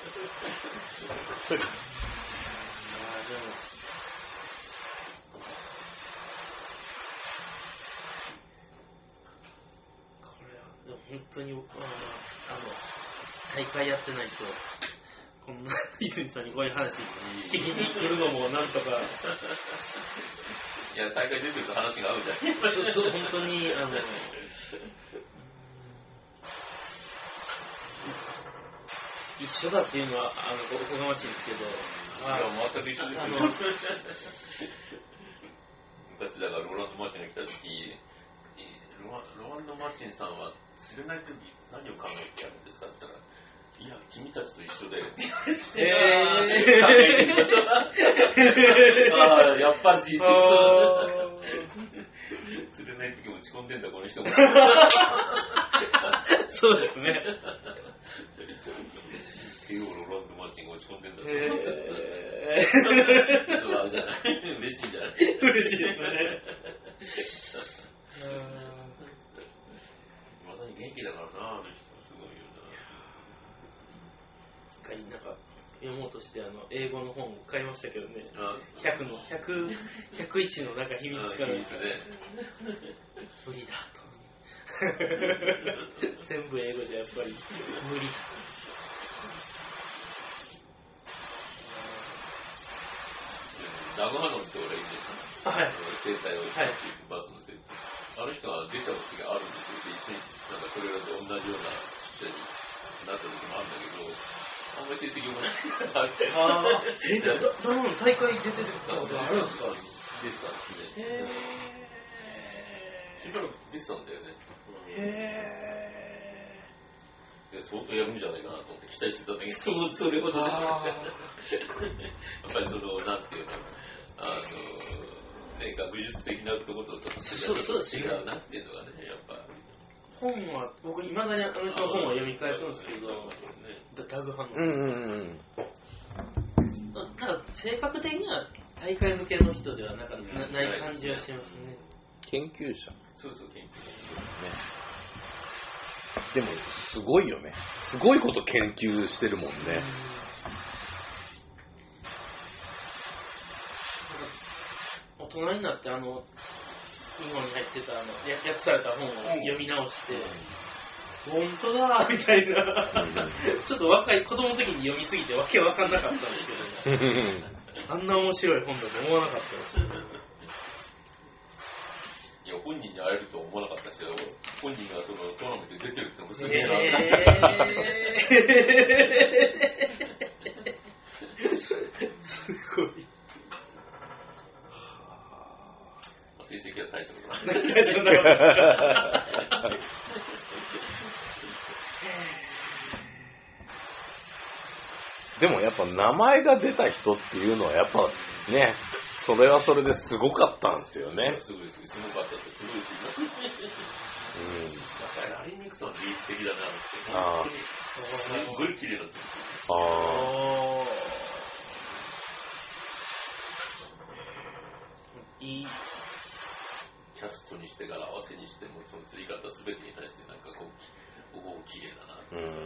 これはでも本当に大会やってないとこんな泉さんにこういう話聞きに来るのもなんとかいや大会出てると話が合うじゃん。 そう本当に一緒だっていうのはおこがましいですけど、 全く一緒ですよ。昔だからロランド・マーチンが来た時ロランド・マーチンさんは釣れない時何を考えてやるんですかって言ったらいや、君たちと一緒だよって言われて。やっぱし、釣れない時落ち込んでんだ、この人も。 そうですね。 慶応ロランドマーチンが落ち込んでんだちょっとあれじゃない嬉しいじゃない嬉しいですね。 まだに元だからな、あの人すごいよ一回なんか読もうとして英語の本を買いましたけどね。 な。 101のなんか秘密からいいですね。 無理だと。全部英語じゃやっぱり無理だ。 ダグハノンって俺いいですね。 はい。 生態をしてバスの生態。あの人が出ちゃう時があるんですよ。一緒になんかそれらと同じような人になった時もあるんだけど、あんまり成績もない。 ダムの大会出てることあるんですか？ 出てたんですね。しばらく出てたんだよね。相当やるんじゃないかなと思って期待してたんだけど、それほどね。やっぱりなんていうの、学術的なところとちょっと違うなっていうのがね、やっぱ。 本は、僕、いまだにあの人の本は読み返すんですけど、ダグハノン。なんか性格的には大会向けの人ではない感じはしますね。 研究者。 そうそう、研究者。 ね。でも、すごいよね。すごいこと研究してるもんね。 大人になって日本に入ってた訳された本を読み直して、本当だみたいな、ちょっと若い子供の時に読みすぎてわけわかんなかったんですけど、あんな面白い本だと思わなかったです。 いや、本人に会えるとは思わなかったですけど、本人がそのトーナメントに出てるってのもすげえなすごい。 成績は大したことない。 でもやっぱ名前が出た人っていうのはやっぱね、それはそれですごかったんですよね。 すごかったってすごいですよ。やっぱりラリー・ニクソンは芸術的だなって。すごい綺麗なんですよ。 いい。 キャストにしてから合わせにしてもその釣り方すべてに対してなんかこう綺麗だな。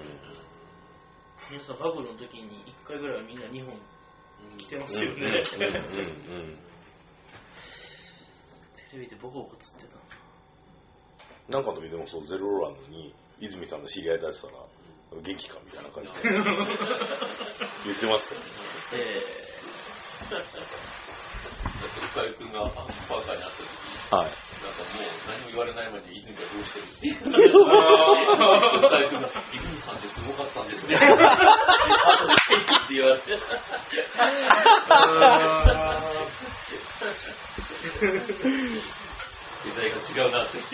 皆さんバブルの時に1回ぐらいはみんな日本来てますよね。テレビでボコボコ釣ってたなんかの時でもそうゼロロランドに泉さんの知り合い出したら元気かみたいな感じで言ってましたよね。 だって深井君がパーカーに会った時に、なんかもう何も言われないまで泉がどうしてるって言って深井君が泉さんってすごかったんですねあとで元気って言われて世代が違うなって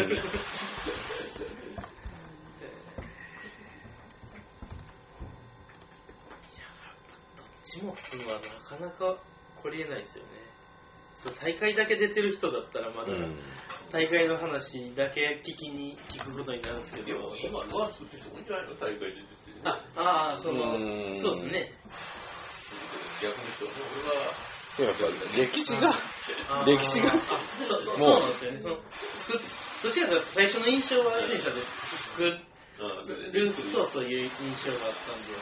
どっちも普通はなかなか来れないですよね。そう大会だけ出てる人だったらまだ、大会の話だけ聞くことになるんですけど、 今ドア作ってる人多いんじゃないの、大会で出てる。 そうですね。 逆の人はね、 やっぱ歴史がそうなんですよね。どっちかというと最初の印象は選手で作る人という印象があったんで、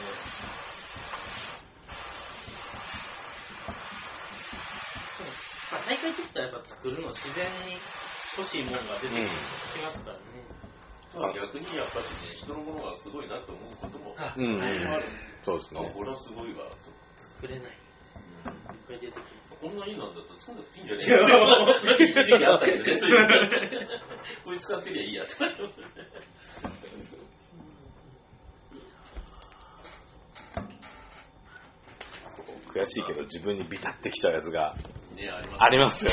大会って言ったらやっぱ作るの自然に欲しいものが出てきますからね。 逆にやっぱりね、人のものがすごいなと思うこともあるんですよ。 そうですね。 これはすごいわと。 作れない。いっぱい出てきます。 こんないいなんだったら作んなくていいんじゃねえか。一時期あったけどね、そういうこれ使ってりゃいいやつ。 悔しいけど自分にビタってきちゃうやつがね、 ありますよね。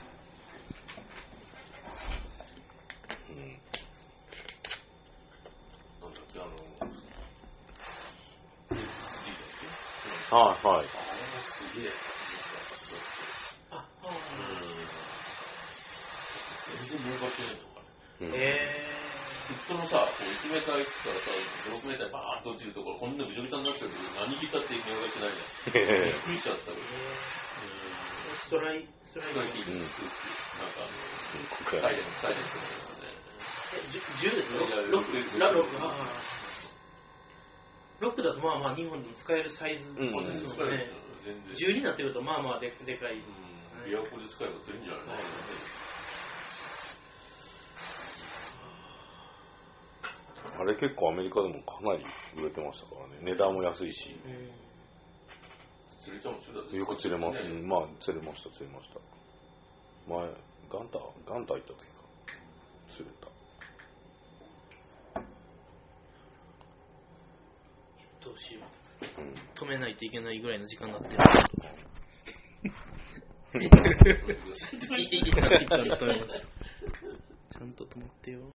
なんだっけ、 はい。 あれもすげえ。全然儲かってないんだから。フットのさ、こう1メーター行くからさ、6メーターバーッと落ちるところ、こんなぐちゃぐちゃになってるけど、何切ったって値上がりしないじゃん。びっくりしちゃったけど。 ストライキ。 なんかサイレントのやつね。 10ですよ。 いや 6 6 だとまあまあ日本でも使えるサイズですもんね。10になってくるとまあまあでかい。 琵琶湖で使えば釣れるんじゃないの、 あれ結構アメリカでもかなり売れてましたからね。値段も安いし。 釣れちゃうんでしょ、だって。 よく釣れま、まあ釣れました。前、ガンタ行った時か。釣れた。 どうしよう。止めないといけないぐらいの時間になってる。いい止めます。ちゃんと止まってよ。